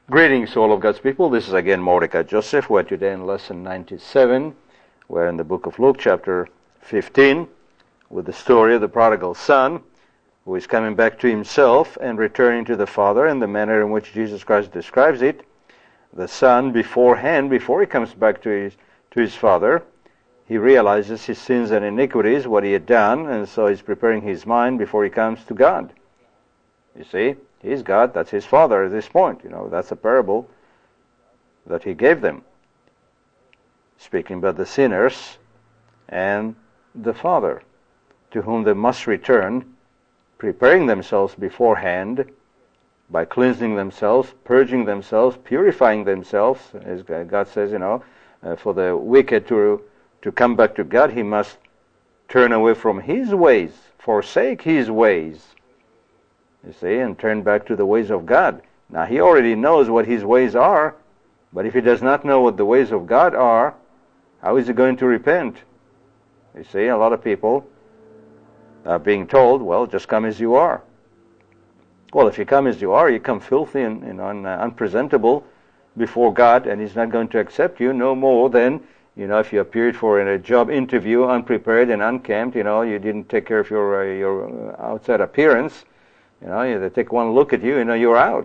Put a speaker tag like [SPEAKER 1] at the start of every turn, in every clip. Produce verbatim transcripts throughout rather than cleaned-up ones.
[SPEAKER 1] Greetings to all of God's people. This is again Mordecai Joseph. We're today in lesson ninety-seven. We're in the book of Luke, chapter fifteen, with the story of the prodigal son, who is coming back to himself and returning to the Father in the manner in which Jesus Christ describes it. The son, beforehand, before he comes back to his to his Father, he realizes his sins and iniquities, what he had done, and so he's preparing his mind before he comes to God. You see? He's God, that's his Father at this point. You know, that's a parable that he gave them, speaking about the sinners and the Father, to whom they must return, preparing themselves beforehand by cleansing themselves, purging themselves, purifying themselves. As God says, you know, uh, for the wicked to, to come back to God, he must turn away from his ways, forsake his ways. You see, and turn back to the ways of God. Now, he already knows what his ways are, but if he does not know what the ways of God are, how is he going to repent? You see, a lot of people are being told, well, just come as you are. Well, if you come as you are, you come filthy and, you know, and uh, unpresentable before God, and he's not going to accept you no more than, you know, if you appeared for a job interview unprepared and unkempt, you know, you didn't take care of your, uh, your outside appearance. You know, they take one look at you, you know, you're out.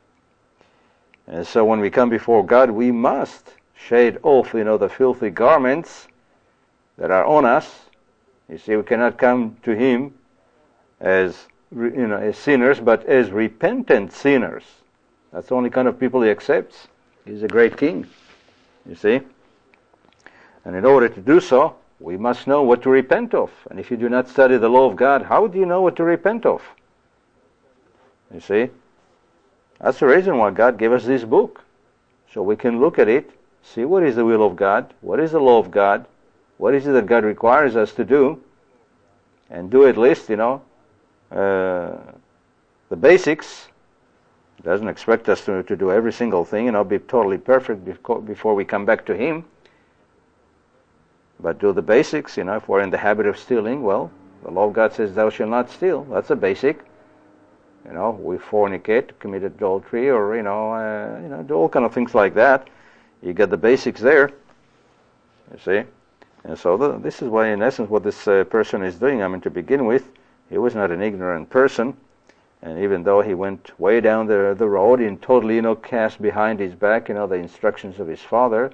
[SPEAKER 1] And so when we come before God, we must shade off, you know, the filthy garments that are on us. You see, we cannot come to Him as, you know, as sinners, but as repentant sinners. That's the only kind of people He accepts. He's a great King, you see. And in order to do so, we must know what to repent of. And if you do not study the law of God, how do you know what to repent of? You see, that's the reason why God gave us this book, so we can look at it, see what is the will of God, what is the law of God, what is it that God requires us to do, and do at least, you know, uh, the basics. He doesn't expect us to, to do every single thing, you know, be totally perfect before we come back to Him, but do the basics. You know, if we're in the habit of stealing, well, the law of God says, thou shalt not steal. That's a basic. You know, we fornicate, commit adultery, or, you know, uh, you know, do all kind of things like that. You get the basics there, you see. And so the, this is why, in essence, what this uh, person is doing. I mean, to begin with, he was not an ignorant person. And even though he went way down the, the road and totally, you know, cast behind his back, you know, the instructions of his father,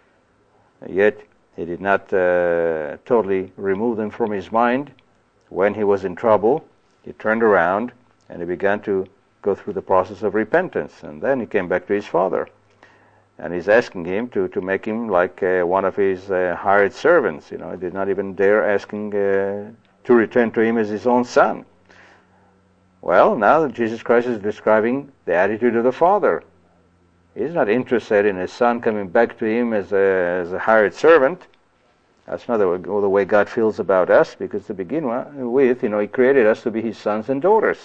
[SPEAKER 1] yet he did not uh, totally remove them from his mind. When he was in trouble, he turned around, and he began to go through the process of repentance. And then he came back to his father. And he's asking him to, to make him like uh, one of his uh, hired servants. You know, he did not even dare asking uh, to return to him as his own son. Well, now Jesus Christ is describing the attitude of the father. He's not interested in his son coming back to him as a, as a hired servant. That's not the, the way God feels about us, because to begin with, you know, He created us to be His sons and daughters.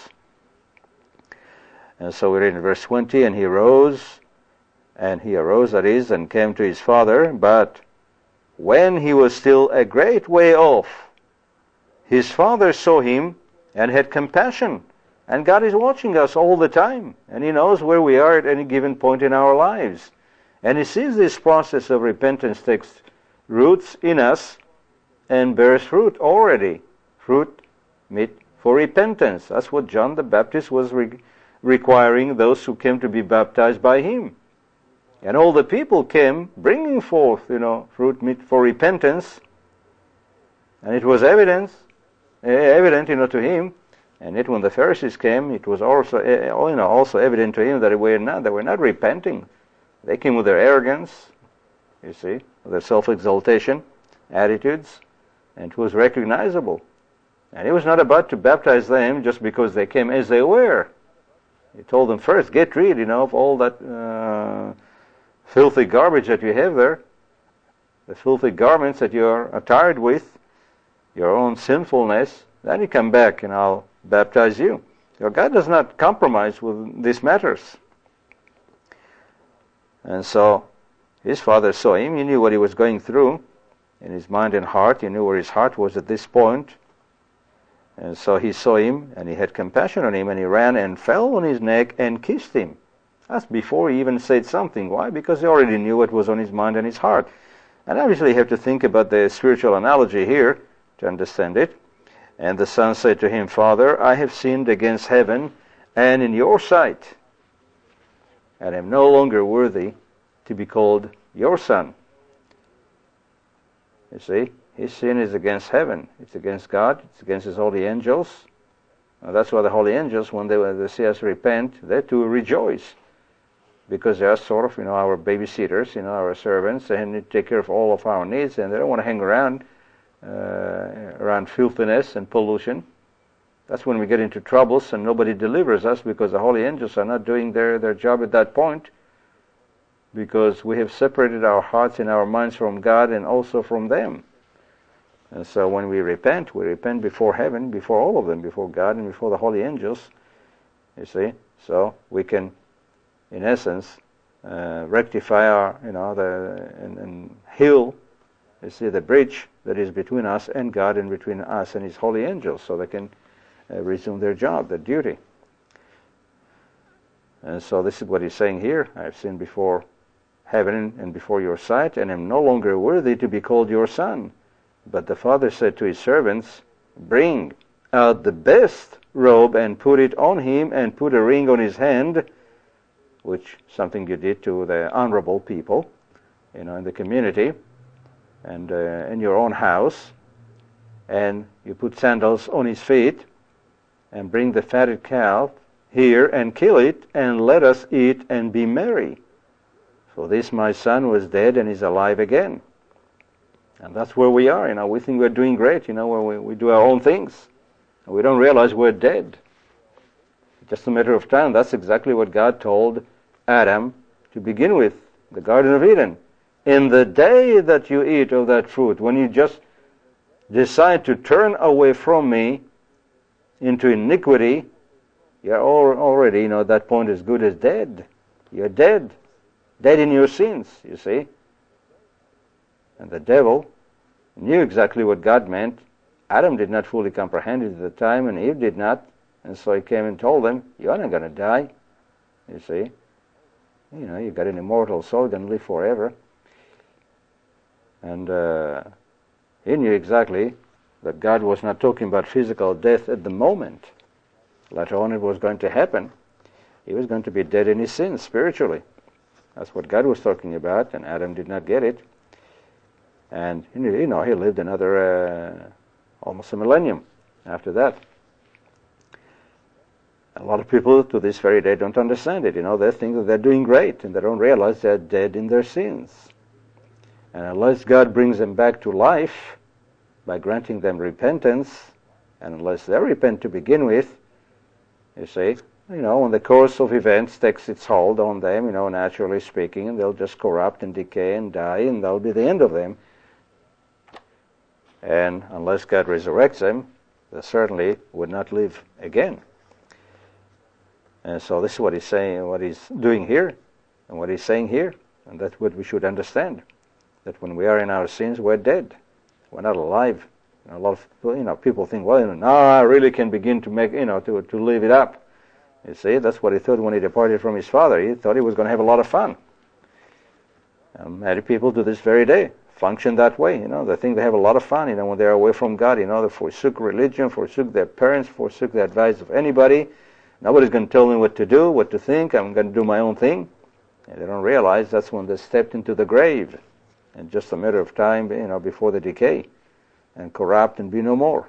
[SPEAKER 1] And so we read in verse twenty, and he arose, and he arose, that is, and came to his father, but when he was still a great way off, his father saw him and had compassion. And God is watching us all the time, and He knows where we are at any given point in our lives. And He sees this process of repentance takes roots in us and bears fruit already. Fruit meet for repentance. That's what John the Baptist was re- requiring those who came to be baptized by him. And all the people came bringing forth, you know, fruit meet for repentance. And it was evidence, evident, you know, to him. And yet when the Pharisees came, it was also, you know, also evident to him that they were not, they were not repenting. They came with their arrogance, you see, with their self-exaltation attitudes, and it was recognizable. And He was not about to baptize them just because they came as they were. He told them first, get rid, you know, of all that uh, filthy garbage that you have there, the filthy garments that you are attired with, your own sinfulness. Then you come back and I'll baptize you. So God does not compromise with these matters. And so his father saw him. He knew what he was going through in his mind and heart. He knew where his heart was at this point. And so he saw him, and he had compassion on him, and he ran and fell on his neck and kissed him. That's before he even said something. Why? Because he already knew what was on his mind and his heart. And obviously you have to think about the spiritual analogy here to understand it. And the son said to him, Father, I have sinned against heaven and in your sight, and am no longer worthy to be called your son. You see, his sin is against heaven. It's against God. It's against his holy angels. Now, that's why the holy angels, when they, when they see us repent, they too rejoice. Because they are sort of, you know, our babysitters, you know, our servants, and they take care of all of our needs, and they don't want to hang around uh, around filthiness and pollution. That's when we get into troubles and nobody delivers us, because the holy angels are not doing their, their job at that point, because we have separated our hearts and our minds from God and also from them. And so when we repent, we repent before heaven, before all of them, before God and before the holy angels, you see. So we can, in essence, uh, rectify our, you know, the and, and heal, you see, the bridge that is between us and God and between us and his holy angels, so they can uh, resume their job, their duty. And so this is what he's saying here. I have sinned before heaven and before your sight, and am no longer worthy to be called your son. But the father said to his servants, bring out the best robe and put it on him, and put a ring on his hand, which something you did to the honorable people, you know, in the community, and uh, in your own house. And you put sandals on his feet, and bring the fatted cow here and kill it, and let us eat and be merry. For this my son was dead and is alive again. And that's where we are, you know. We think we're doing great, you know, where we, we do our own things. And we don't realize we're dead. Just a matter of time. That's exactly what God told Adam to begin with, the Garden of Eden. In the day that you eat of that fruit, when you just decide to turn away from me into iniquity, you're already, you know, at that point as good as dead. You're dead. Dead in your sins, you see. And the devil knew exactly what God meant. Adam did not fully comprehend it at the time, and Eve did not. And so he came and told them, you're not going to die, you see. You know, you've got an immortal soul, you're going to live forever. And uh, he knew exactly that God was not talking about physical death at the moment. Later on it was going to happen. He was going to be dead in his sins spiritually. That's what God was talking about, and Adam did not get it. And, you know, he lived another uh, almost a millennium after that. A lot of people to this very day don't understand it. You know, they think that they're doing great, and they don't realize they're dead in their sins. And unless God brings them back to life by granting them repentance, and unless they repent to begin with, you see, you know, when the course of events takes its hold on them, you know, naturally speaking, and they'll just corrupt and decay and die, and that'll be the end of them. And unless God resurrects them, they certainly would not live again. And so this is what he's saying, what he's doing here, and what he's saying here, and that's what we should understand. That when we are in our sins, we're dead. We're not alive. You know, a lot of you know people think, well, you know, now I really can begin to make, you know, to to live it up. You see, that's what he thought when he departed from his father. He thought he was going to have a lot of fun. And many people to this very day function that way. You know, they think they have a lot of fun. You know, when they're away from God, you know, they forsook religion, forsook their parents, forsook the advice of anybody. Nobody's going to tell me what to do, what to think. I'm going to do my own thing. And they don't realize that's when they stepped into the grave. And just a matter of time, you know, before they decay and corrupt and be no more.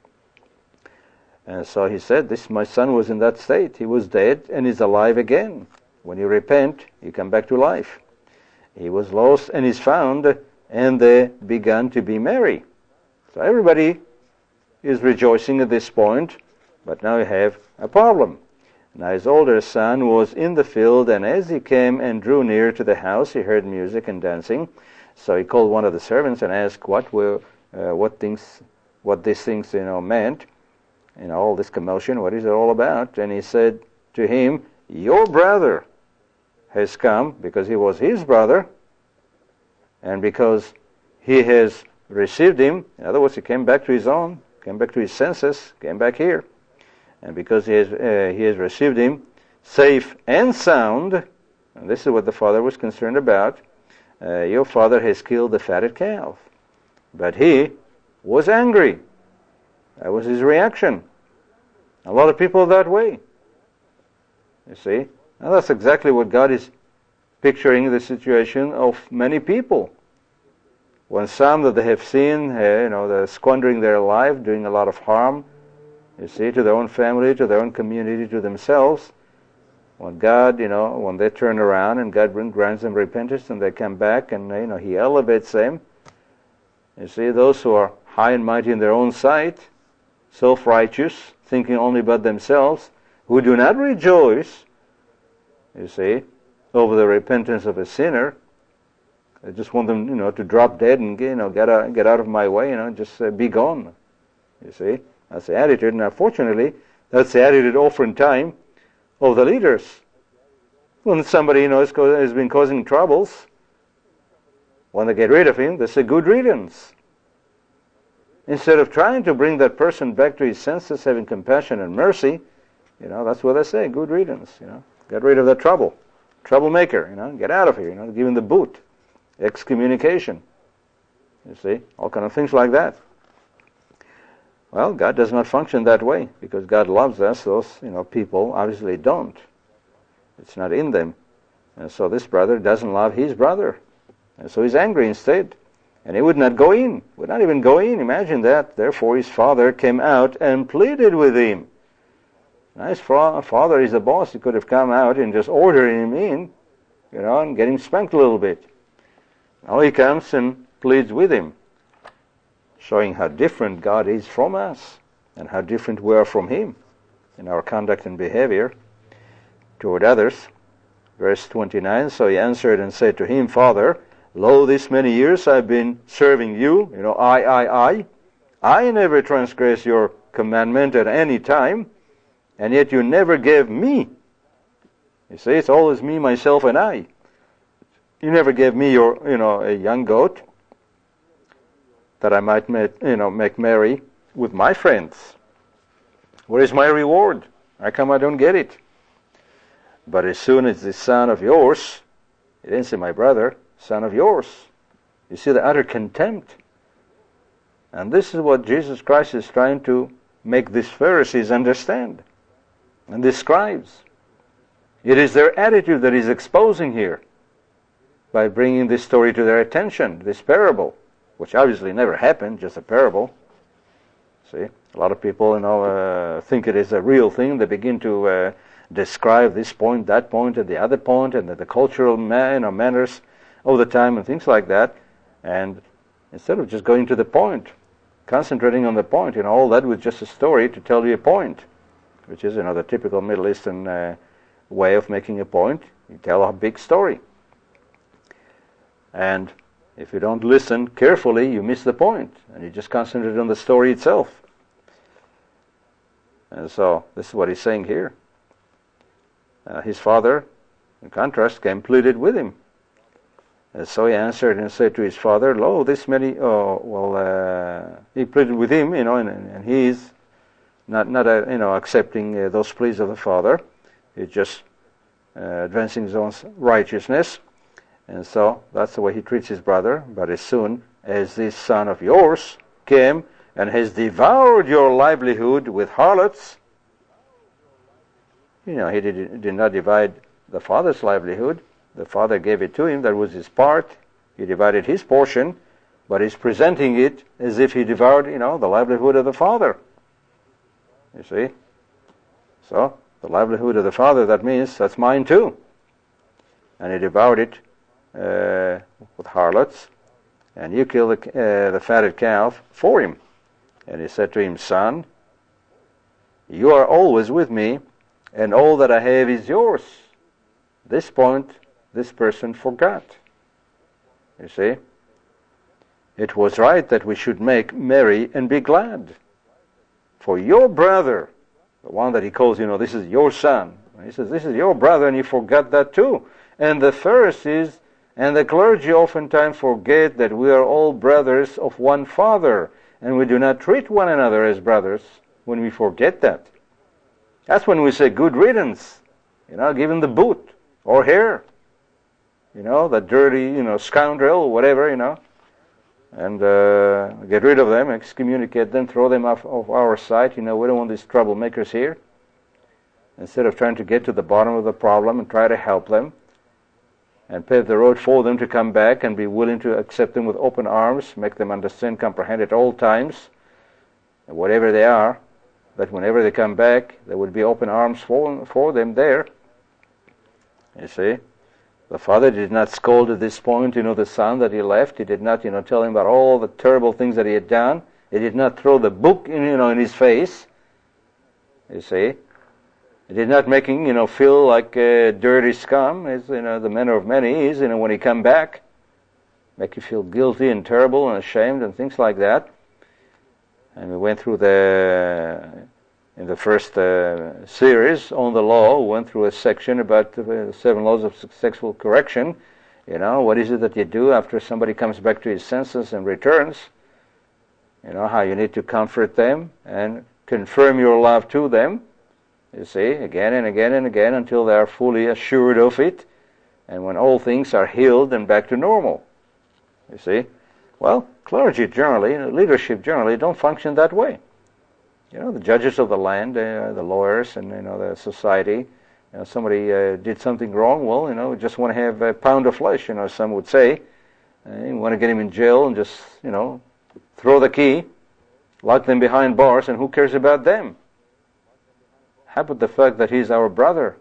[SPEAKER 1] And so he said, this, my son was in that state. He was dead and is alive again. When you repent, you come back to life. He was lost and is found, and they began to be merry. So everybody is rejoicing at this point, but now you have a problem. Now his older son was in the field, and as he came and drew near to the house, he heard music and dancing. So he called one of the servants and asked what were, uh, what things, what these things, you know, meant. You know, all this commotion, what is it all about? And he said to him, your brother has come, because he was his brother, and because he has received him. In other words, he came back to his own, came back to his senses, came back here. And because he has, uh, he has received him safe and sound, And this is what the father was concerned about. Uh, your father has killed the fatted calf. But he was angry. That was his reaction. A lot of people are that way. You see? And that's exactly what God is picturing the situation of many people. When some that they have seen, uh, you know, they're squandering their life, doing a lot of harm, you see, to their own family, to their own community, to themselves. When God, you know, when they turn around and God grants them repentance and they come back and, you know, He elevates them. You see, those who are high and mighty in their own sight, self-righteous, thinking only about themselves, who do not rejoice, you see, over the repentance of a sinner. I just want them, you know, to drop dead and, you know, get out, get out of my way, you know, just uh, be gone. You see, that's the attitude. And unfortunately, that's the attitude oftentimes of the leaders. When somebody, you know, has, co- has been causing troubles, when they get rid of him, they say, good riddance. Instead of trying to bring that person back to his senses, having compassion and mercy, you know, that's what they say, good riddance, you know. Get rid of that trouble. Troublemaker, you know, get out of here, you know, give him the boot. Excommunication. You see, all kind of things like that. Well, God does not function that way because God loves us. Those, you know, people obviously don't. It's not in them. And so this brother doesn't love his brother. And so he's angry instead. And he would not go in. Would not even go in. Imagine that. Therefore his father came out and pleaded with him. Nice father is the boss. He could have come out and just ordered him in, you know, and get him spanked a little bit. Now he comes and pleads with him, showing how different God is from us and how different we are from Him in our conduct and behavior toward others. Verse twenty-nine, so he answered and said to him, Father, lo, this many years I've been serving you. You know, I, I, I. I never transgress your commandment at any time, and yet you never gave me. You see, it's always me, myself, and I. You never gave me your, you know, a young goat that I might, make, you know, make merry with my friends. Where is my reward? How come I don't get it? But as soon as the son of yours, he didn't say my brother, son of yours. You see the utter contempt. And this is what Jesus Christ is trying to make these Pharisees understand. And these scribes. It is their attitude that he's exposing here by bringing this story to their attention, this parable, which obviously never happened, just a parable. See, a lot of people, you know, uh, think it is a real thing. They begin to uh, describe this point, that point, and the other point, and the, the cultural man, you know, manners of the time, and things like that. And instead of just going to the point, concentrating on the point, you know, all that was just a story to tell you a point, which is, you know, the typical Middle Eastern uh, way of making a point. You tell a big story. And if you don't listen carefully, you miss the point, and you just concentrate on the story itself. And so, this is what he's saying here. Uh, his father, in contrast, came pleaded with him. And so he answered and said to his father, lo, this many, oh, well, uh, he pleaded with him, you know, and, and he's not, not uh, you know, accepting uh, those pleas of the father. He's just uh, advancing his own righteousness. And so that's the way he treats his brother. But as soon as this son of yours came and has devoured your livelihood with harlots, you know, he did, did not divide the father's livelihood. The father gave it to him. That was his part. He divided his portion, but he's presenting it as if he devoured, you know, the livelihood of the father. You see? So, the livelihood of the father, that means that's mine too. And he devoured it Uh, with harlots, and you kill the, uh, the fatted calf for him. And he said to him, Son, you are always with me, and all that I have is yours. This point, this person forgot. You see? It was right that we should make merry and be glad. For your brother, the one that he calls, you know, this is your son. He says, this is your brother, and he forgot that too. And the Pharisees and the clergy oftentimes forget that we are all brothers of one Father, and we do not treat one another as brothers when we forget that. That's when we say good riddance, you know, give him the boot, or here, you know, that dirty, you know, scoundrel, whatever, you know, and uh, get rid of them, excommunicate them, throw them off of our sight. You know, we don't want these troublemakers here. Instead of trying to get to the bottom of the problem and try to help them and pave the road for them to come back and be willing to accept them with open arms, make them understand, comprehend at all times, whatever they are, that whenever they come back, there would be open arms for, for them there. You see? The father did not scold at this point, you know, the son that he left. He did not, you know, tell him about all the terrible things that he had done. He did not throw the book, in, you know, in his face. You see? He did not make him, you know, feel like a dirty scum, as, you know, the manner of many is, you know, when he come back. Make you feel guilty and terrible and ashamed and things like that. And we went through the, in the first uh, series on the law, we went through a section about the seven laws of successful correction. You know, what is it that you do after somebody comes back to his senses and returns? You know, how you need to comfort them and confirm your love to them. You see, again and again and again until they are fully assured of it, and when all things are healed and back to normal. You see? Well, clergy generally, leadership generally, don't function that way. You know, the judges of the land, uh, the lawyers, and, you know, the society, you know, somebody uh, did something wrong, well, you know, we just want to have a pound of flesh, you know, some would say. Uh, you want to get him in jail and just, you know, throw the key, lock them behind bars, and who cares about them? How about the fact that he's our brother?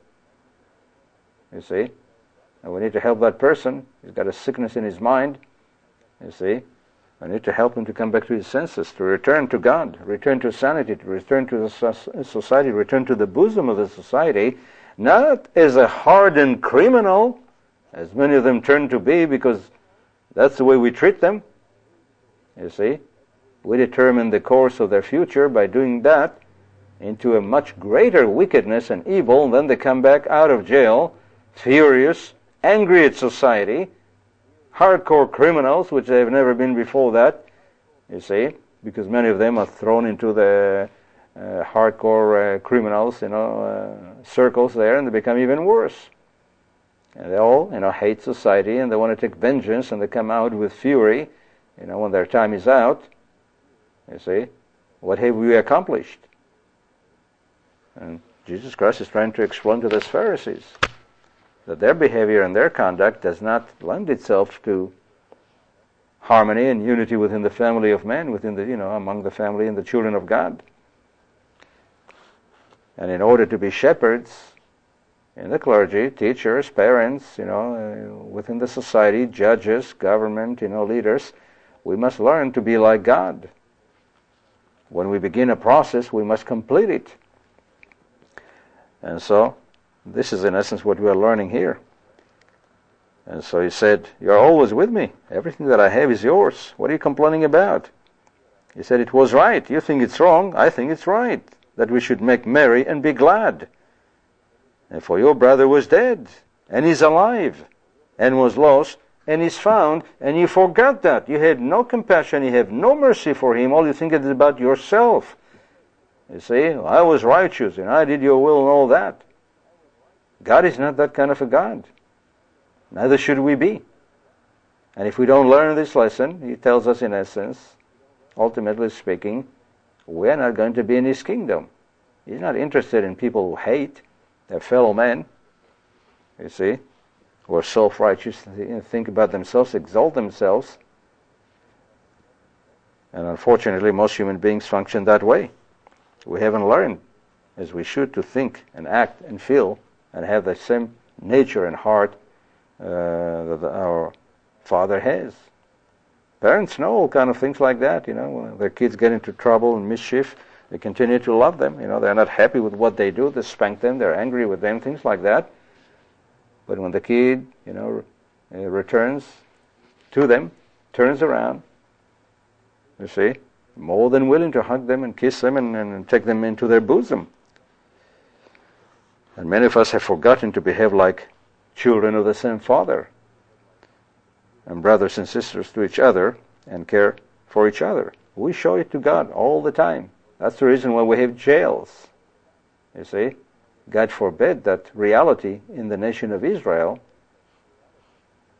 [SPEAKER 1] You see? And we need to help that person. He's got a sickness in his mind. You see? We need to help him to come back to his senses, to return to God, return to sanity, to return to the society, return to the bosom of the society, not as a hardened criminal, as many of them turn to be, because that's the way we treat them. You see? We determine the course of their future by doing that, into a much greater wickedness and evil, and then they come back out of jail, furious, angry at society, hardcore criminals, which they have never been before that, you see, because many of them are thrown into the uh, hardcore uh, criminals, you know, uh, circles there, and they become even worse. And they all, you know, hate society, and they want to take vengeance, and they come out with fury, you know, when their time is out. You see, what have we accomplished? And Jesus Christ is trying to explain to those Pharisees that their behavior and their conduct does not lend itself to harmony and unity within the family of man, within the, you know, among the family and the children of God. And in order to be shepherds in the clergy, teachers, parents, you know, uh, within the society, judges, government, you know, leaders, we must learn to be like God. When we begin a process, we must complete it. And so, this is in essence what we are learning here. And so he said, "You're always with me. Everything that I have is yours. What are you complaining about?" He said, "It was right. You think it's wrong. I think it's right, that we should make merry and be glad. And for your brother was dead, and he's alive, and was lost, and he's found, and you forgot that. You had no compassion. You have no mercy for him. All you think is about yourself. You see, I was righteous, and I did your will and all that." God is not that kind of a God. Neither should we be. And if we don't learn this lesson, he tells us in essence, ultimately speaking, we're not going to be in his kingdom. He's not interested in people who hate their fellow men, you see, who are self-righteous, think about themselves, exalt themselves. And unfortunately, most human beings function that way. We haven't learned, as we should, to think and act and feel and have the same nature and heart uh, that our Father has. Parents know all kind of things like that, you know. When their kids get into trouble and mischief, they continue to love them. You know, they're not happy with what they do. They spank them. They're angry with them, things like that. But when the kid, you know, uh, returns to them, turns around, you see, more than willing to hug them and kiss them and, and take them into their bosom. And many of us have forgotten to behave like children of the same Father, and brothers and sisters to each other, and care for each other. We show it to God all the time. That's the reason why we have jails. You see, God forbid that reality in the nation of Israel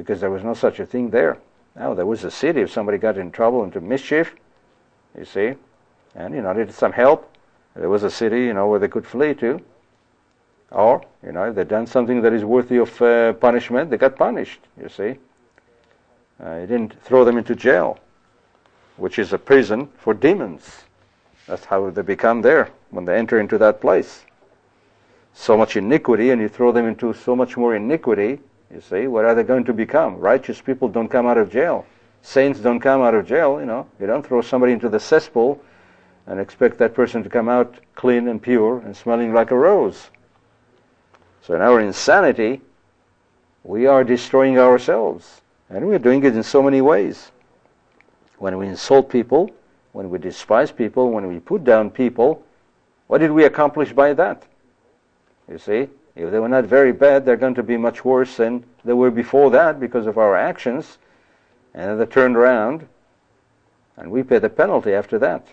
[SPEAKER 1] because there was no such a thing there. Now, there was a city if somebody got in trouble, into mischief, you see, and, you know, needed some help. There was a city, you know, where they could flee to. Or, you know, if they'd done something that is worthy of uh, punishment, they got punished, you see. Uh, he didn't throw them into jail, which is a prison for demons. That's how they become there when they enter into that place. So much iniquity, and you throw them into so much more iniquity, you see, what are they going to become? Righteous people don't come out of jail. Saints don't come out of jail, you know. You don't throw somebody into the cesspool and expect that person to come out clean and pure and smelling like a rose. So in our insanity, we are destroying ourselves. And we're doing it in so many ways. When we insult people, when we despise people, when we put down people, what did we accomplish by that? You see, if they were not very bad, they're going to be much worse than they were before that because of our actions. And then they turned around, and we pay the penalty after that.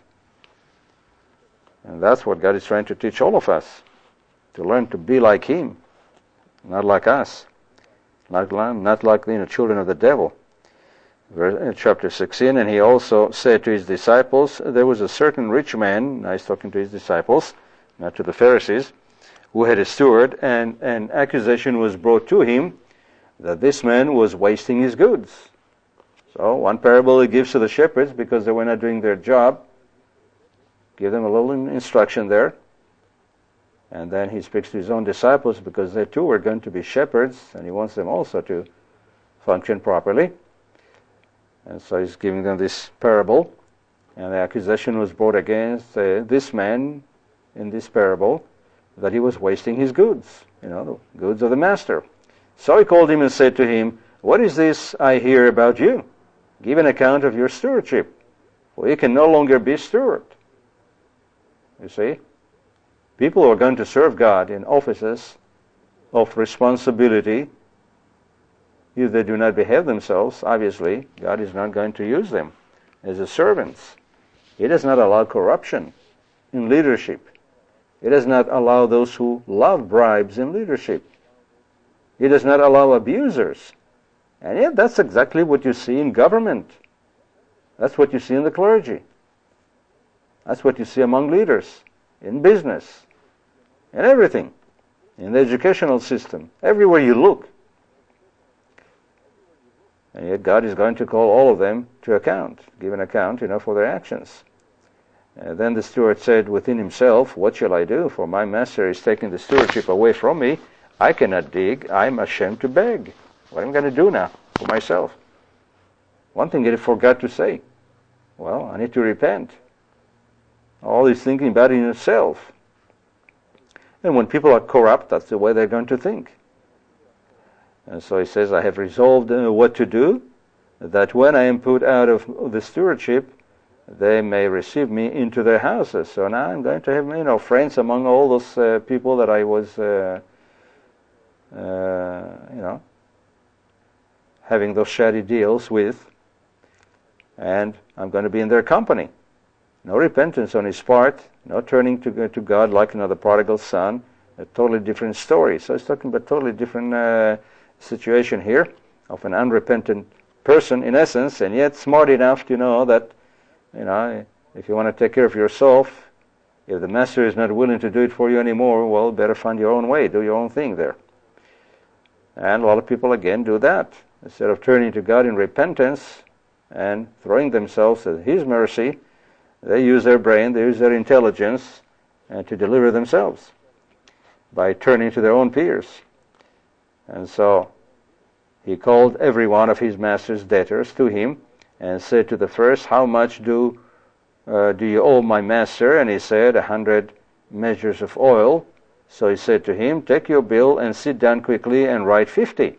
[SPEAKER 1] And that's what God is trying to teach all of us, to learn to be like Him, not like us, not, not like the you know, children of the devil. Verse, chapter sixteen, and He also said to His disciples, there was a certain rich man, now He's talking to His disciples, not to the Pharisees, who had a steward, and an accusation was brought to him that this man was wasting his goods. So one parable He gives to the shepherds because they were not doing their job. Give them a little instruction there. And then He speaks to His own disciples because they too are going to be shepherds, and He wants them also to function properly. And so He's giving them this parable. And the accusation was brought against uh, this man in this parable that he was wasting his goods, you know, the goods of the master. So He called him and said to him, what is this I hear about you? Give an account of your stewardship, for you can no longer be steward. You see? People who are going to serve God in offices of responsibility, if they do not behave themselves, obviously, God is not going to use them as His servants. He does not allow corruption in leadership. He does not allow those who love bribes in leadership. He does not allow abusers. And yet that's exactly what you see in government. That's what you see in the clergy. That's what you see among leaders, in business, in everything, in the educational system, everywhere you look. And yet God is going to call all of them to account, give an account, you know, for their actions. And then the steward said within himself, what shall I do? For my master is taking the stewardship away from me. I cannot dig. I'm ashamed to beg. What am I going to do now for myself? One thing he forgot to say. Well, I need to repent. All he's thinking about in himself. And when people are corrupt, that's the way they're going to think. And so he says, I have resolved uh, what to do, that when I am put out of the stewardship, they may receive me into their houses. So now I'm going to have, you know, friends among all those uh, people that I was, uh, uh, you know, having those shady deals with, and I'm going to be in their company. No repentance on his part, no turning to to God like another prodigal son. A totally different story. So he's talking about a totally different uh, situation here of an unrepentant person, in essence, and yet smart enough to know that, you know, if you want to take care of yourself, if the master is not willing to do it for you anymore, well, better find your own way, do your own thing there. And a lot of people, again, do that. Instead of turning to God in repentance and throwing themselves at His mercy, they use their brain, they use their intelligence uh, to deliver themselves by turning to their own peers. And so He called every one of His master's debtors to Him and said to the first, how much do uh, do you owe my master? And he said, a hundred measures of oil. So he said to him, take your bill and sit down quickly and write fifty.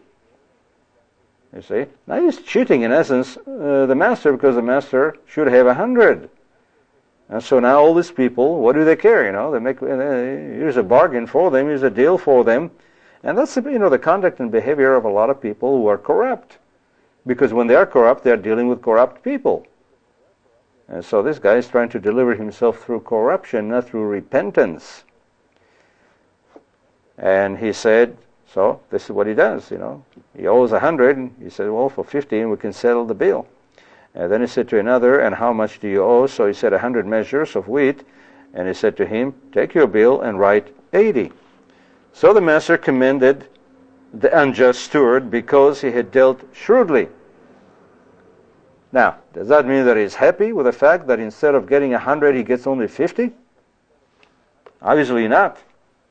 [SPEAKER 1] You see? Now he's cheating, in essence, uh, the master, because the master should have a hundred. And so now all these people, what do they care? You know, they make, uh, here's a bargain for them, here's a deal for them. And that's, you know, the conduct and behavior of a lot of people who are corrupt. Because when they are corrupt, they are dealing with corrupt people. And so this guy is trying to deliver himself through corruption, not through repentance. And he said, So this is what he does, you know. He owes a hundred, and he said, well, for fifteen we can settle the bill. And then he said to another, and how much do you owe? So he said, a hundred measures of wheat. And he said to him, take your bill and write eighty. So the master commended the unjust steward because he had dealt shrewdly. Now, does that mean that he's happy with the fact that instead of getting a hundred, he gets only fifty? Obviously not.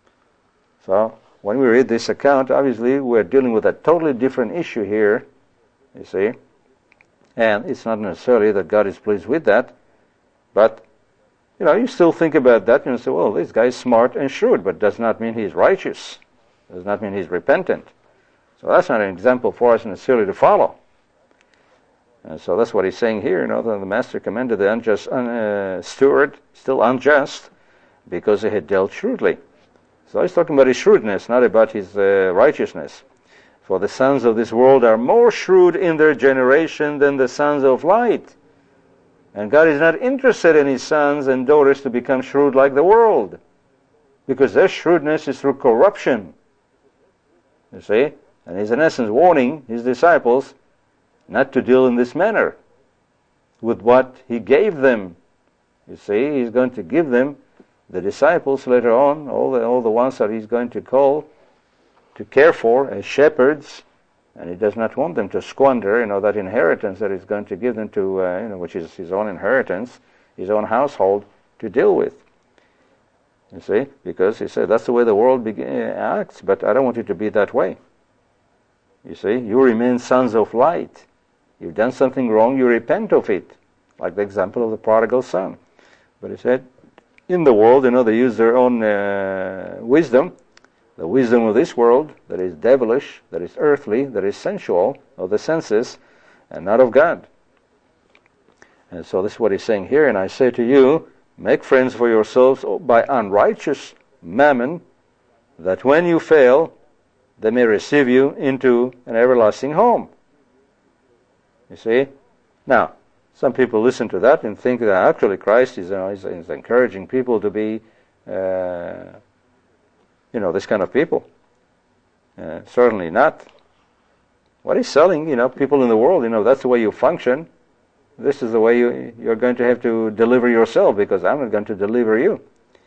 [SPEAKER 1] So, when we read this account, obviously we're dealing with a totally different issue here, you see. And it's not necessarily that God is pleased with that, but, you know, you still think about that and you say, well, this guy is smart and shrewd, but does not mean he's righteous. Does not mean he's repentant. So that's not an example for us necessarily to follow. And so that's what he's saying here, you know, that the master commended the unjust uh, steward, still unjust, because he had dealt shrewdly. So he's talking about his shrewdness, not about his uh, righteousness. For the sons of this world are more shrewd in their generation than the sons of light. And God is not interested in his sons and daughters to become shrewd like the world, because their shrewdness is through corruption. You see? And he's in essence warning his disciples not to deal in this manner with what he gave them. You see, he's going to give them, the disciples later on, all the all the ones that he's going to call to care for as shepherds, and he does not want them to squander, you know, that inheritance that he's going to give them to, uh, you know, which is his own inheritance, his own household to deal with. You see, because he said that's the way the world be- acts, but I don't want you to be that way. You see, you remain sons of light. You've done something wrong, you repent of it, like the example of the prodigal son. But he said, in the world, you know, they use their own uh, wisdom, the wisdom of this world, that is devilish, that is earthly, that is sensual, of the senses, and not of God. And so this is what he's saying here, and I say to you, make friends for yourselves by unrighteous mammon, that when you fail, they may receive you into an everlasting home. You see? Now, some people listen to that and think that actually Christ is, you know, is, is encouraging people to be, uh, you know, this kind of people. Uh, certainly not. What he's telling, you know, people in the world, you know, that's the way you function. This is the way you, you're going to have to deliver yourself, because I'm not going to deliver you.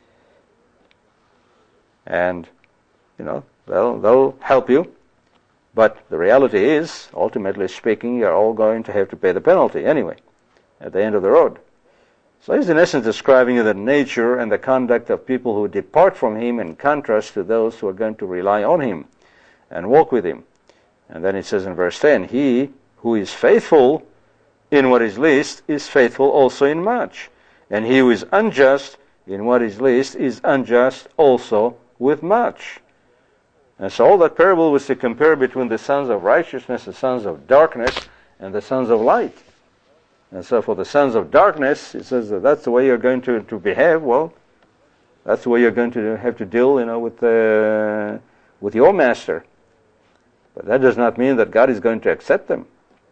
[SPEAKER 1] And, you know, they'll, they'll help you. But the reality is, ultimately speaking, you're all going to have to pay the penalty anyway, at the end of the road. So he's in essence describing the nature and the conduct of people who depart from him in contrast to those who are going to rely on him and walk with him. And then it says in verse ten, he who is faithful in what is least is faithful also in much. And he who is unjust in what is least is unjust also with much. And so all that parable was to compare between the sons of righteousness, the sons of darkness, and the sons of light. And so for the sons of darkness, it says that that's the way you're going to, to behave. Well, that's the way you're going to have to deal, you know, with uh, with your master. But that does not mean that God is going to accept them.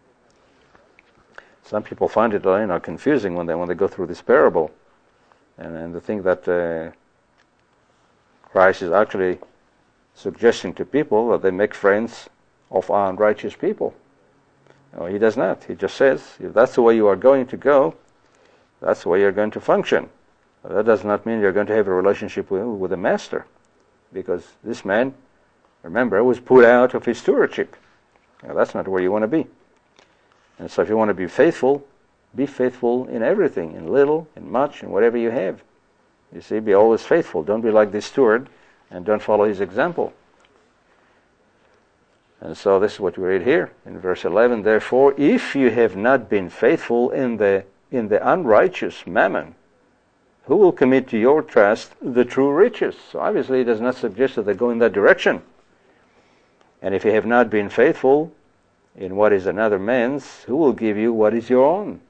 [SPEAKER 1] Some people find it, you know, confusing when they when they go through this parable, and, and they think that uh, Christ is actually suggesting to people that they make friends of unrighteous people. No, he does not. He just says, if that's the way you are going to go, that's the way you're going to function. But that does not mean you're going to have a relationship with, with the master, because this man, remember, was put out of his stewardship. Now, that's not where you want to be. And so if you want to be faithful, be faithful in everything, in little, in much, in whatever you have. You see, be always faithful. Don't be like this steward, and don't follow his example. And so this is what we read here in verse eleven. Therefore, if you have not been faithful in the in the unrighteous mammon, who will commit to your trust the true riches? So obviously, it does not suggest that they go in that direction. And if you have not been faithful in what is another man's, who will give you what is your own?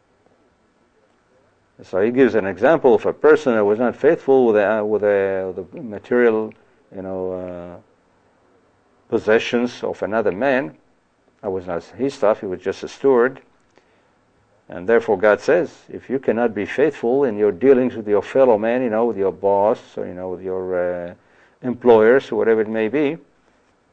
[SPEAKER 1] So he gives an example of a person that was not faithful with a, with, a, with the material, you know, uh, possessions of another man. That was not his stuff. He was just a steward. And therefore God says, if you cannot be faithful in your dealings with your fellow man, you know, with your boss, or, you know, with your uh, employers, or whatever it may be,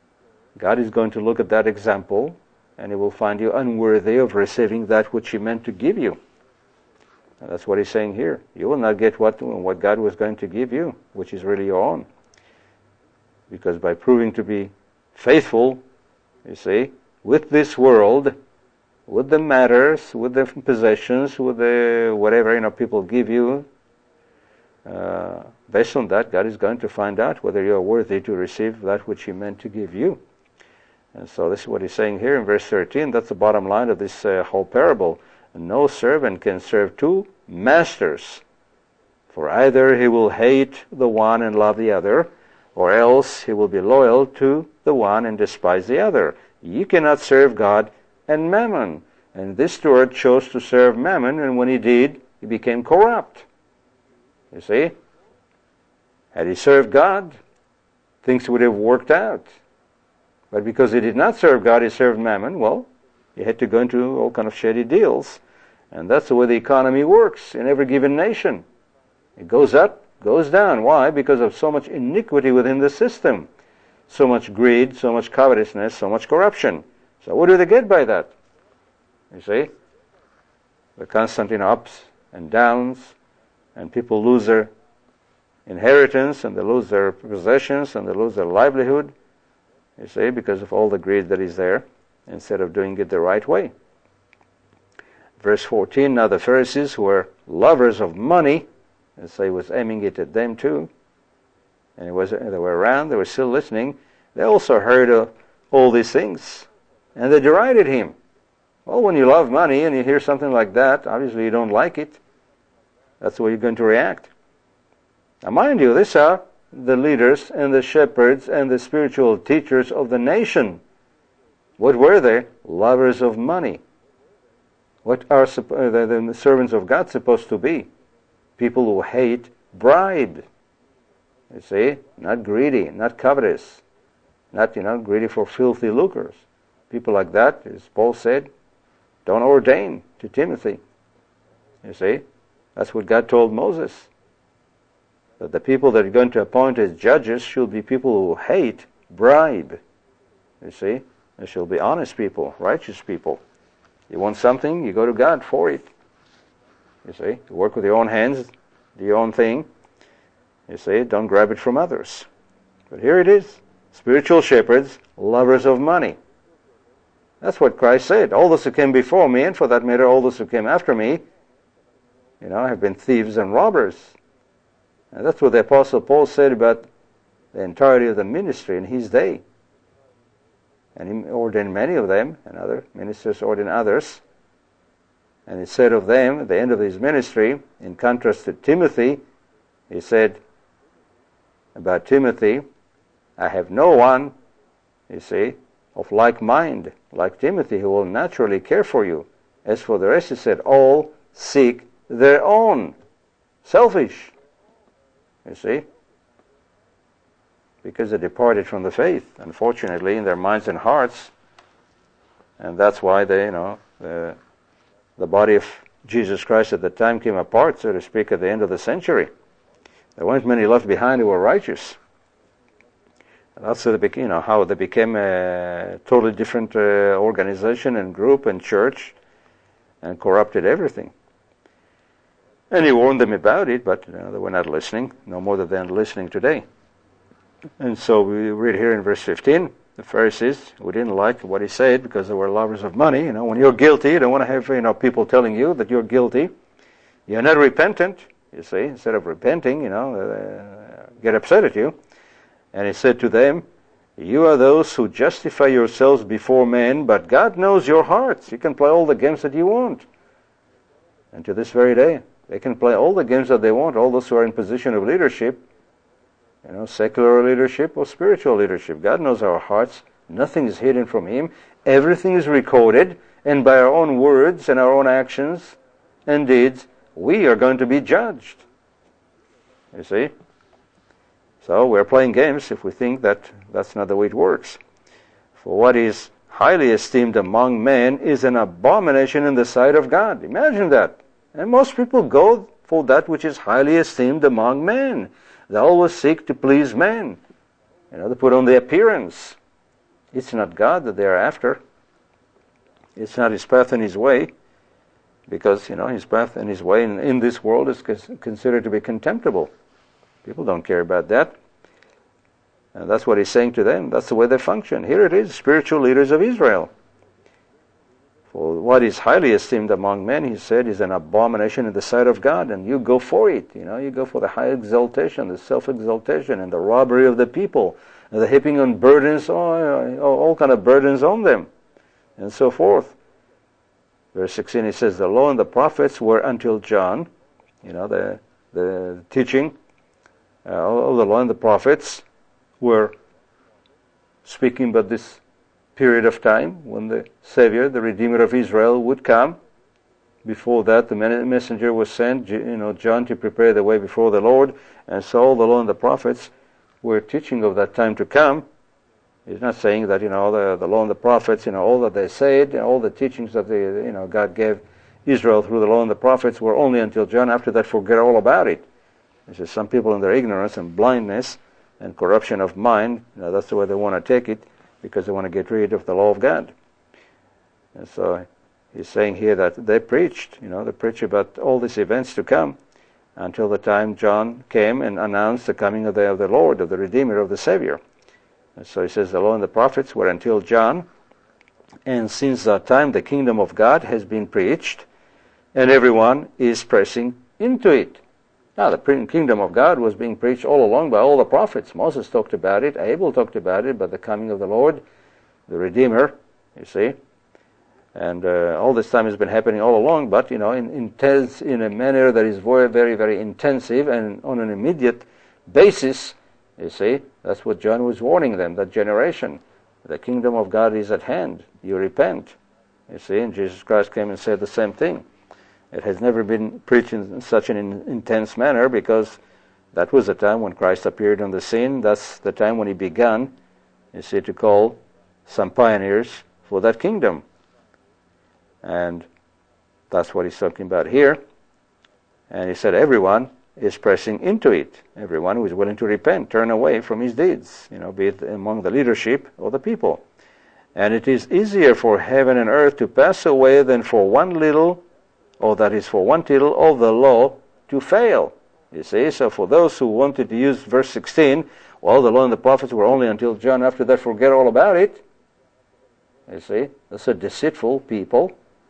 [SPEAKER 1] God is going to look at that example, and He will find you unworthy of receiving that which He meant to give you. And that's what He's saying here. You will not get what, what God was going to give you, which is really your own. Because by proving to be faithful, you see, with this world, with the matters, with the possessions, with the whatever, you know, people give you, uh, based on that, God is going to find out whether you are worthy to receive that which He meant to give you. And so this is what He's saying here in verse thirteen. That's the bottom line of this uh, whole parable. No servant can serve two masters, for either he will hate the one and love the other, or else he will be loyal to the one and despise the other. You cannot serve God and mammon. And this steward chose to serve mammon, and when he did, he became corrupt. You see? Had he served God, things would have worked out. But because he did not serve God, he served mammon, well, he had to go into all kind of shady deals. And that's the way the economy works in every given nation. It goes up, goes down. Why? Because of so much iniquity within the system. So much greed, so much covetousness, so much corruption. So what do they get by that? You see? The constant you know, ups and downs, and people lose their inheritance, and they lose their possessions, and they lose their livelihood, you see, because of all the greed that is there, instead of doing it the right way. Verse fourteen, now the Pharisees, who were lovers of money, and so He was aiming it at them too, and it was, they were around, they were still listening, they also heard of all these things, and they derided Him. Well, when you love money and you hear something like that, obviously you don't like it. That's the way you're going to react. Now mind you, these are the leaders and the shepherds and the spiritual teachers of the nation. What were they? Lovers of money. What are the servants of God supposed to be? People who hate bribe. You see? Not greedy, not covetous, not, you know, greedy for filthy lucres. People like that, as Paul said, don't ordain to Timothy. You see? That's what God told Moses. That the people that are going to appoint as judges should be people who hate bribe. You see? They shall be honest people, righteous people. You want something, you go to God for it. You see? You work with your own hands, do your own thing. You see? Don't grab it from others. But here it is. Spiritual shepherds, lovers of money. That's what Christ said. All those who came before me, and for that matter, all those who came after me, you know, have been thieves and robbers. And that's what the Apostle Paul said about the entirety of the ministry in his day. And he ordained many of them, and other ministers ordained others. And he said of them, at the end of his ministry, in contrast to Timothy, he said about Timothy, I have no one, you see, of like mind, like Timothy, who will naturally care for you. As for the rest, he said, all seek their own. Selfish. You see? Because they departed from the faith, unfortunately, in their minds and hearts. And that's why they, you know, the, the body of Jesus Christ at the time came apart, so to speak, at the end of the century. There weren't many left behind who were righteous. And that's the, you know, how they became a totally different uh, organization and group and church, and corrupted everything. And he warned them about it, but you know, they were not listening, no more than they're listening today. And so we read here in verse fifteen, the Pharisees, who didn't like what he said because they were lovers of money. You know, when you're guilty, you don't want to have, you know, people telling you that you're guilty. You're not repentant, you see. Instead of repenting, you know, uh, get upset at you. And he said to them, you are those who justify yourselves before men, but God knows your hearts. You can play all the games that you want. And to this very day, they can play all the games that they want, all those who are in position of leadership, you know, secular leadership or spiritual leadership. God knows our hearts. Nothing is hidden from Him. Everything is recorded, and by our own words and our own actions and deeds, we are going to be judged. You see? So we're playing games if we think that that's not the way it works. For what is highly esteemed among men is an abomination in the sight of God. Imagine that. And most people go for that which is highly esteemed among men. They always seek to please men. You know, they put on the appearance. It's not God that they are after. It's not His path and His way, because, you know, His path and His way in, in this world is considered to be contemptible. People don't care about that. And that's what He's saying to them. That's the way they function. Here it is, spiritual leaders of Israel. For what is highly esteemed among men, He said, is an abomination in the sight of God, and you go for it. You know, you go for the high exaltation, the self-exaltation, and the robbery of the people, and the heaping on burdens, all, all kind of burdens on them, and so forth. Verse sixteen, it says, the law and the prophets were until John. You know, the the teaching, uh, all the law and the prophets were speaking about this period of time when the Savior, the Redeemer of Israel, would come. Before that, the messenger was sent, you know, John, to prepare the way before the Lord. And so all the law and the prophets were teaching of that time to come. He's not saying that, you know, the, the law and the prophets, you know, all that they said, all the teachings that they, you know, God gave Israel through the law and the prophets were only until John. After that, forget all about it. This is some people in their ignorance and blindness and corruption of mind, you know, that's the way they want to take it, because they want to get rid of the law of God. And so he's saying here that they preached, you know, they preached about all these events to come until the time John came and announced the coming of the, of the Lord, of the Redeemer, of the Savior. And so he says the law and the prophets were until John, and since that time the kingdom of God has been preached, and everyone is pressing into it. Now, the kingdom of God was being preached all along by all the prophets. Moses talked about it. Abel talked about it, but the coming of the Lord, the Redeemer, you see. And uh, all this time has been happening all along, but, you know, in, intense, in a manner that is very, very, very intensive and on an immediate basis, you see. That's what John was warning them, that generation. The kingdom of God is at hand. You repent. You see, and Jesus Christ came and said the same thing. It has never been preached in such an in, intense manner, because that was the time when Christ appeared on the scene. That's the time when He began, you see, to call some pioneers for that kingdom. And that's what He's talking about here. And He said everyone is pressing into it. Everyone who is willing to repent, turn away from his deeds, you know, be it among the leadership or the people. And it is easier for heaven and earth to pass away than for one little, or that is for one tittle of the law to fail. You see, so for those who wanted to use verse sixteen, well, the law and the prophets were only until John. After that, forget all about it. You see, that's a deceitful people.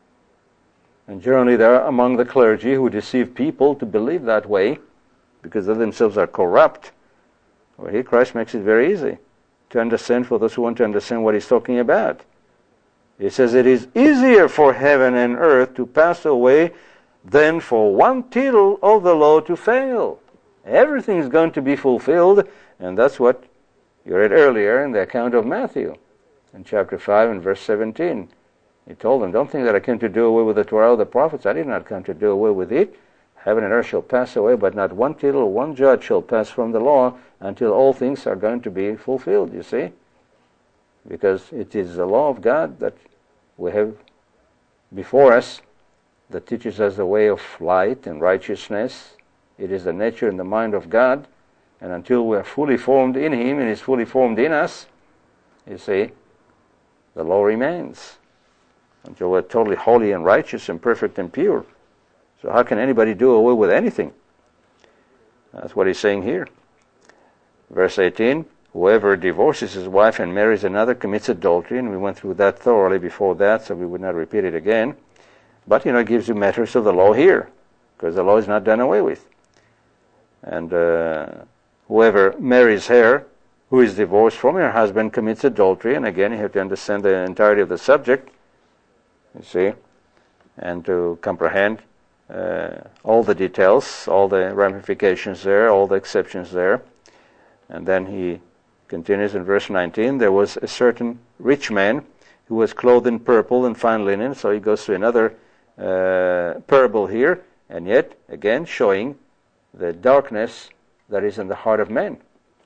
[SPEAKER 1] And generally they are among the clergy who deceive people to believe that way, because they themselves are corrupt. Well, here Christ makes it very easy to understand for those who want to understand what He's talking about. He says it is easier for heaven and earth to pass away than for one tittle of the law to fail. Everything is going to be fulfilled, and that's what you read earlier in the account of Matthew, in chapter five and verse seventeen. He told them, don't think that I came to do away with the Torah of the prophets. I did not come to do away with it. Heaven and earth shall pass away, but not one tittle, one jot shall pass from the law until all things are going to be fulfilled, you see. Because it is the law of God that we have before us that teaches us the way of light and righteousness. It is the nature and the mind of God. And until we are fully formed in Him and He is fully formed in us, you see, the law remains. Until we're totally holy and righteous and perfect and pure. So how can anybody do away with anything? That's what he's saying here. Verse eighteen, whoever divorces his wife and marries another commits adultery, and we went through that thoroughly before that, so we would not repeat it again. But, you know, it gives you matters of the law here, because the law is not done away with. And uh, whoever marries her who is divorced from her husband commits adultery, and again you have to understand the entirety of the subject, you see, and to comprehend uh, all the details, all the ramifications there, all the exceptions there. And then he continues in verse nineteen, there was a certain rich man who was clothed in purple and fine linen. So he goes to another uh, parable here, and yet, again, showing the darkness that is in the heart of men.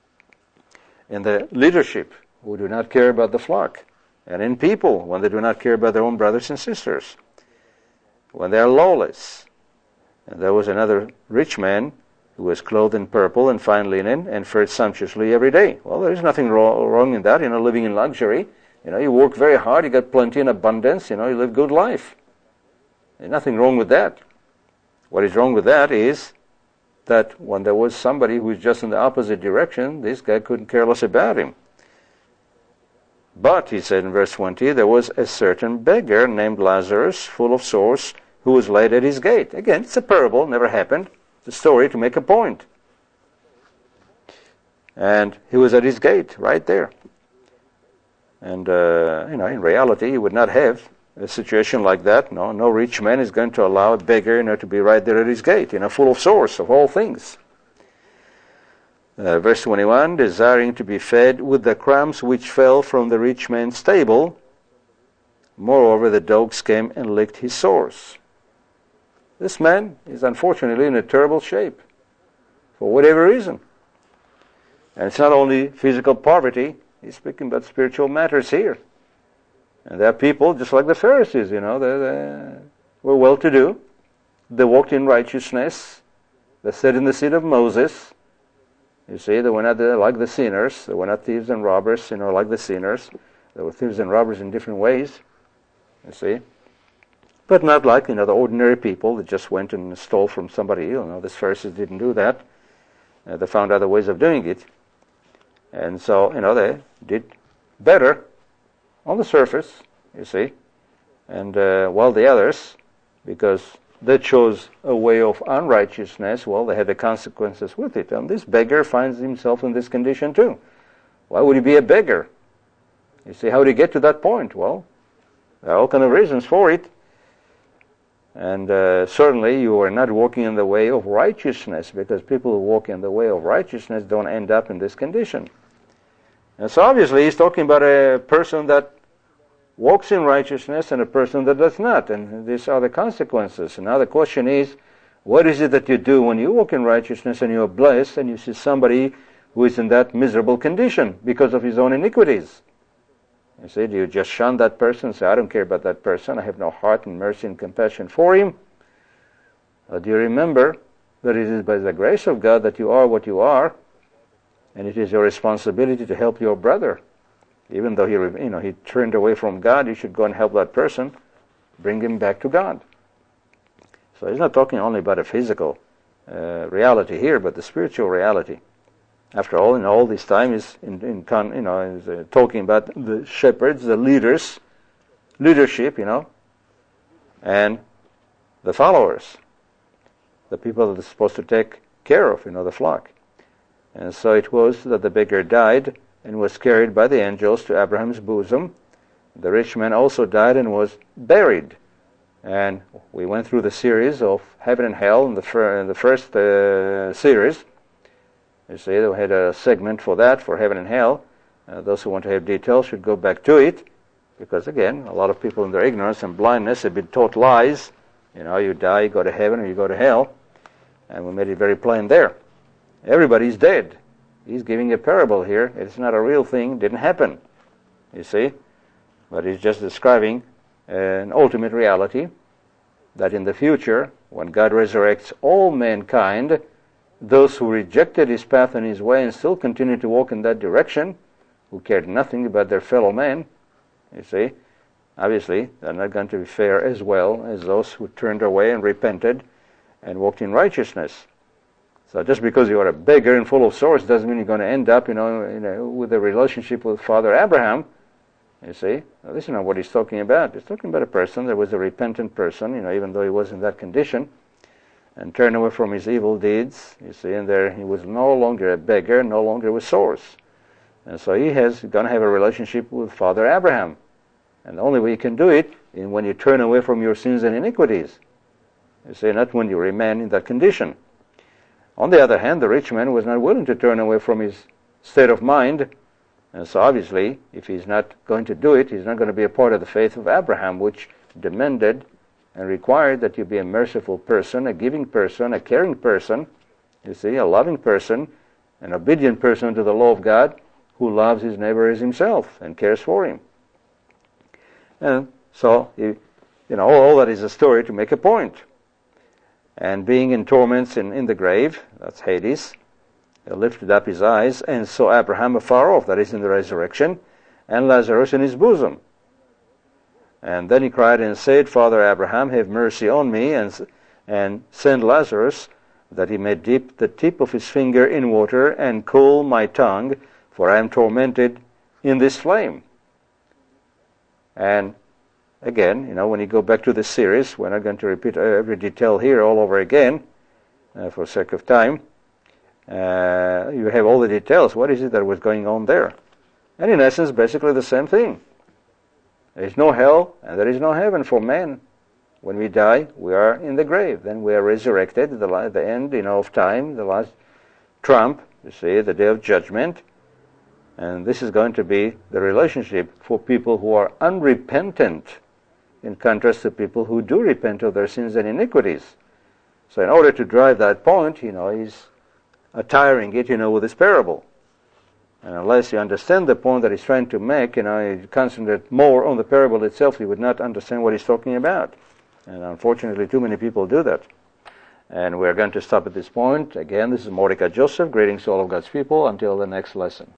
[SPEAKER 1] In the leadership, who do not care about the flock. And in people, when they do not care about their own brothers and sisters. When they are lawless. And there was another rich man who was clothed in purple and fine linen and fared sumptuously every day. Well, there is nothing wrong in that, you know, living in luxury. You know, you work very hard, you got plenty and abundance, you know, you live good life. There's nothing wrong with that. What is wrong with that is that when there was somebody who was just in the opposite direction, this guy couldn't care less about him. But, he said in verse twenty, there was a certain beggar named Lazarus, full of sores, who was laid at his gate. Again, it's a parable, never happened. It's a story to make a point. And he was at his gate, right there. And, uh, you know, in reality, he would not have a situation like that. No, no rich man is going to allow a beggar, you know, to be right there at his gate, you know, full of sores of all things. Uh, verse twenty-one, desiring to be fed with the crumbs which fell from the rich man's table. Moreover, the dogs came and licked his sores. This man is unfortunately in a terrible shape, for whatever reason. And it's not only physical poverty, he's speaking about spiritual matters here. And there are people, just like the Pharisees, you know, they, they were well-to-do. They walked in righteousness. They sat in the seat of Moses. You see, they were not like the sinners. They were not thieves and robbers, you know, like the sinners. They were thieves and robbers in different ways, you see. But not like, you know, the ordinary people that just went and stole from somebody. You know, the Pharisees didn't do that. Uh, they found other ways of doing it. And so, you know, they did better on the surface, you see. And uh, while the others, because they chose a way of unrighteousness, well, they had the consequences with it. And this beggar finds himself in this condition too. Why would he be a beggar? You see, how did he get to that point? Well, there are all kinds of reasons for it. And uh, certainly you are not walking in the way of righteousness, because people who walk in the way of righteousness don't end up in this condition. And so obviously he's talking about a person that walks in righteousness and a person that does not. And these are the consequences. And now the question is, what is it that you do when you walk in righteousness and you are blessed and you see somebody who is in that miserable condition because of his own iniquities? You see, do you just shun that person and say, I don't care about that person, I have no heart and mercy and compassion for him? Or do you remember that it is by the grace of God that you are what you are, and it is your responsibility to help your brother? Even though he, you know, he turned away from God, you should go and help that person, bring him back to God. So he's not talking only about a physical uh, reality here, but the spiritual reality. After all, in all this time, is in, in con, you know, is uh, talking about the shepherds, the leaders, leadership, you know, and the followers, the people that are supposed to take care of, you know, the flock. And so it was that the beggar died and was carried by the angels to Abraham's bosom. The rich man also died and was buried. And we went through the series of heaven and hell in the, fir- in the first uh, series. You see, they had a segment for that, for heaven and hell. Uh, those who want to have details should go back to it, because again, a lot of people in their ignorance and blindness have been taught lies. You know, you die, you go to heaven, or you go to hell. And we made it very plain there. Everybody's dead. He's giving a parable here. It's not a real thing. Didn't happen. You see? But he's just describing an ultimate reality that in the future, when God resurrects all mankind, those who rejected his path and his way and still continue to walk in that direction, who cared nothing about their fellow man, you see, obviously they're not going to be fair as well as those who turned away and repented and walked in righteousness. So just because you are a beggar and full of sores doesn't mean you're going to end up, you know, you know with a relationship with Father Abraham. You see, now, this is not what he's talking about. He's talking about a person that was a repentant person, you know, even though he was in that condition, and turned away from his evil deeds. You see, and there he was no longer a beggar, no longer with sores, and so he has going to have a relationship with Father Abraham. And the only way you can do it is when you turn away from your sins and iniquities. You see, not when you remain in that condition. On the other hand, the rich man was not willing to turn away from his state of mind. And so obviously, if he's not going to do it, he's not going to be a part of the faith of Abraham, which demanded and required that you be a merciful person, a giving person, a caring person, you see, a loving person, an obedient person to the law of God, who loves his neighbor as himself and cares for him. And so, you know, all that is a story to make a point. And being in torments in, in the grave, that's Hades, he lifted up his eyes and saw Abraham afar off, that is in the resurrection, and Lazarus in his bosom. And then he cried and said, Father Abraham, have mercy on me, and, and send Lazarus, that he may dip the tip of his finger in water and cool my tongue, for I am tormented in this flame. And again, you know, when you go back to the series, we're not going to repeat every detail here all over again, uh, for sake of time. Uh, you have all the details. What is it that was going on there? And in essence, basically the same thing. There is no hell and there is no heaven for man. When we die, we are in the grave. Then we are resurrected at the, the end, you know, of time, the last trump, you see, the day of judgment. And this is going to be the relationship for people who are unrepentant, in contrast to people who do repent of their sins and iniquities. So in order to drive that point, you know, he's attiring it, you know, with this parable. And unless you understand the point that he's trying to make, you know, you concentrate more on the parable itself, you would not understand what he's talking about. And unfortunately, too many people do that. And we're going to stop at this point. Again, this is Mordecai Joseph. Greetings to all of God's people. Until the next lesson.